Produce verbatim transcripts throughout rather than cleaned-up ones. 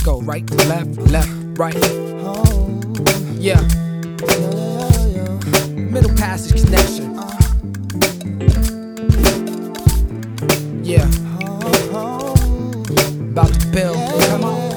go right to left, left, right. Yeah. Middle passage connection. Yeah. About to build. Come on.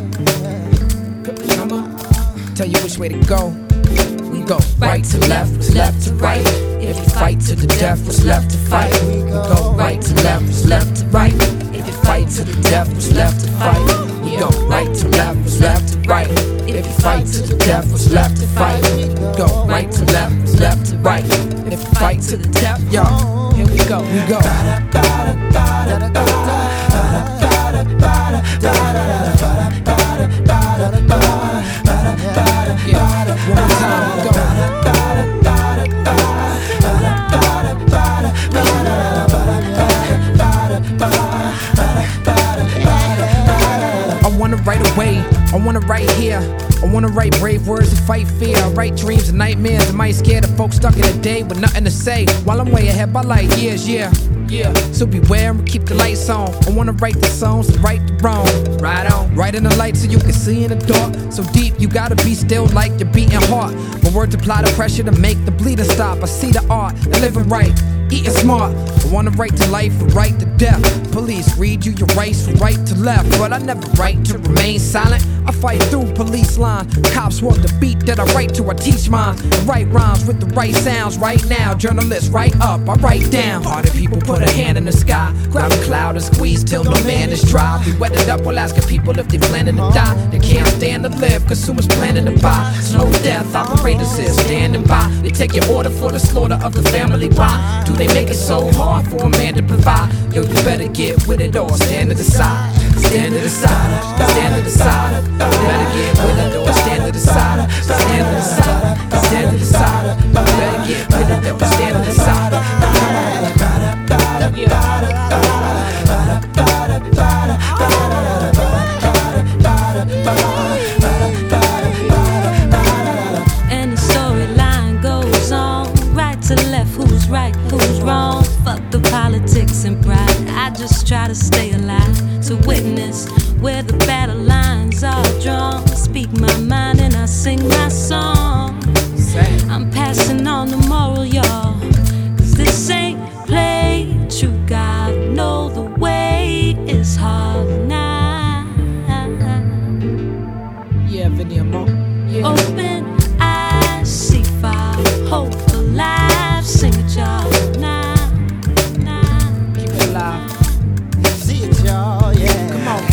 Come on. Tell you which way to go. We go right to left, left to right. If you fight to the death, what's left to fight? We go right to left, what's left to right. If you fight to the death, what's left to fight? We go right to left, what's left to right. If you fight to the death, what's left to fight? We go right to left, what's left to right. If you fight to the death, y'all, here we go, we go. Yeah, one more time, go. I wanna write away, I wanna write here. I wanna write brave words and fight fear. I write dreams and nightmares. Am I scared of folks stuck in a day with nothing to say? While I'm way ahead by light years, yeah, yeah. So beware and keep the lights on. I wanna write the songs to right the wrong. Right on, right in the light so you can see in the dark. So deep you gotta be still like your beating heart. My words apply the pressure to make the bleeding stop. I see the art and living right, eating smart. I wanna write to life and write to death. Police read you your rights from right to left, but I never write to remain silent. I fight through police line. Cops want the beat that I write to, I teach mine. I write rhymes with the right sounds right now. Journalists write up, I write down. Hearted people put a hand in the sky. Grab a cloud and squeeze till no man is dry. We wet it up while asking people if they planning to die. They can't stand to live, consumers planning to buy. Slow death, operators is standing by. They take your order for the slaughter of the family. Why do they make it so hard for a man to provide? Yo, you better get with it or stand to the side. Stand to the side, stand to the side. You better get with it or stand to the side. Stand to the side, stand to the side. You better get with it or stand to the side. And the storyline goes on, right to left, who's right, who's wrong. Fuck the politics and pride. I just try to stay alive to witness where the battle lines are drawn. Speak my mind and I sing my song. I'm passing on the moral, y'all, cause this ain't play. True God know the way is hard now. Yeah, Vinny Mo. Yeah. Open eyes, see fire, hope alive. Sing it, y'all, now, now. Keep it alive. See it, y'all, yeah. Come on.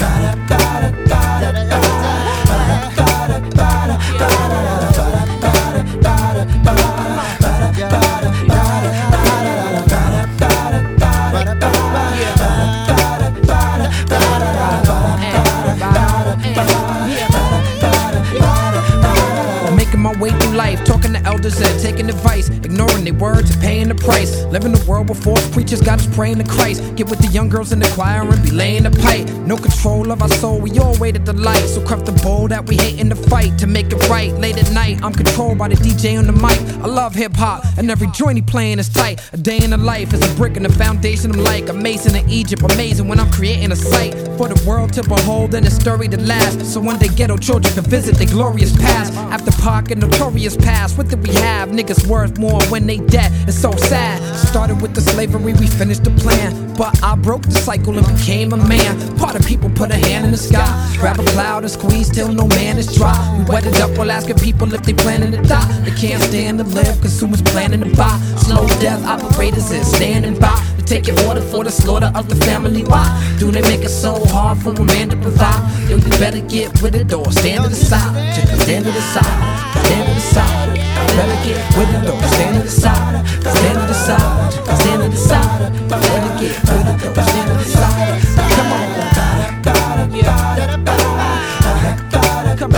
Making my way through life, talking to elders and taking advice, ignoring their words and paying the price. Living the world where false preachers got us praying to Christ. Get with the young girls in the choir and be laying the pipe. No control of our soul, we all waited the light. So comfortable that we hating the fight to make it right. Late at night, I'm controlled by the D J on the mic. I love hip hop and every joint he playing is tight. A day in the life is a brick in the foundation. I'm like a mason in Egypt, amazing when I'm creating a sight for the world to behold and a story to last. So one day ghetto children can visit their glorious past. After Pac and notorious past, what did we have? Niggas worth more when they dead. It's so sad. Started with the slavery, we finished the plan, but I broke the cycle and became a man. Part of people put a hand in the sky, grab a cloud and squeeze till no man is dry. We wet it up while asking people if they planning to die. They can't stand to live, consumers planning to buy. Slow death operators is standing by. They take your order for the slaughter of the family. Why do they make it so hard for a man to provide? Yo, you better get with it or stand to the side. Just stand to the side, stand to the side. You better get with it or stand to the side. Stand to the side, stand to the side. You better get with it or stand to the side. Come on, yeah. Come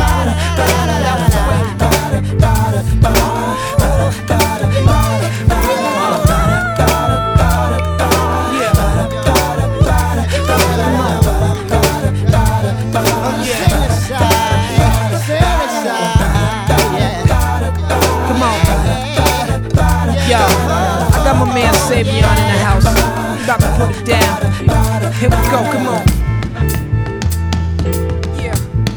Yo, I got my man Savion in the house. We about to put it down. Here we go, come on. Yeah.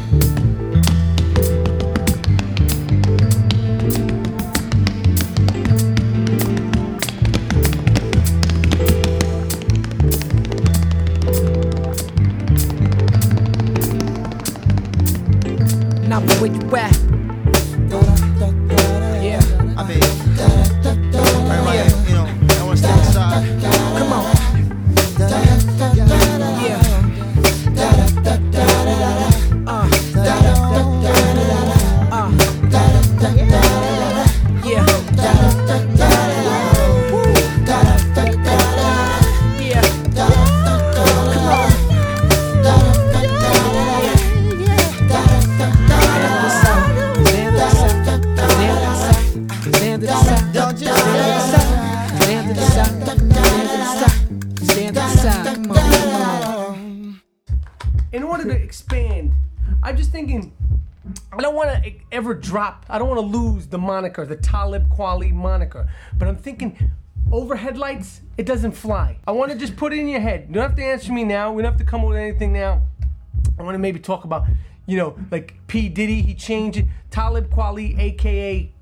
in order to expand, I'm just thinking, I don't want to ever drop, I don't want to lose the moniker, the Talib Kweli moniker. But I'm thinking, overhead lights, it doesn't fly. I want to just put it in your head. You don't have to answer me now. We don't have to come up with anything now. I want to maybe talk about, you know, like P. Diddy, he changed it. Talib Kweli, a k a.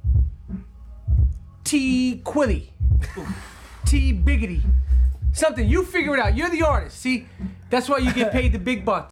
T. Quilly. T. Biggity. Something. You figure it out. You're the artist. See? That's why you get paid the big bucks.